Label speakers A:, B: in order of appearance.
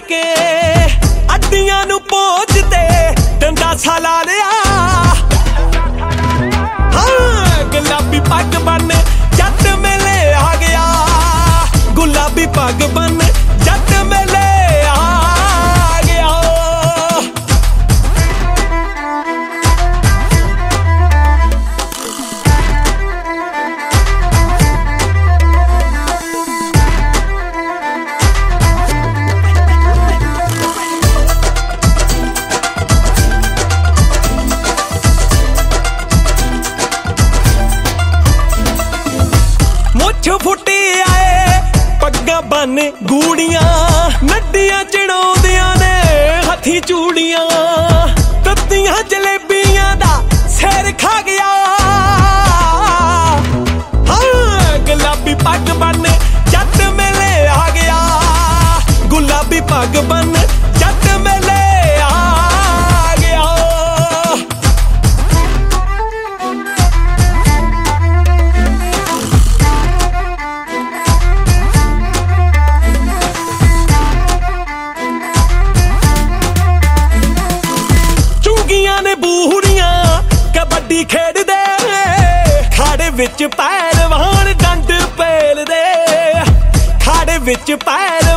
A: के अड्डियां नू पोंछते डंडा साला लिया हाँ गुलाबी पग बन जट मेले आ गया गुलाबी पग बन जट मेले आ गया मुछ फुटी आए पग्गा बन गूड़ियां नड्डियां चढ़ाउंदियां ने हथी चूड़ियां तत्तियां जलेबियां दा सिर खा गया हाँ गुलाबी पग बन जट मेले आ गया गुलाबी पग बन जट मेले आ गया ने बूहड़ियां कबड्डी खेडदे खाड़े विच पैरवान डंड पेलदे खाड़े विच पैर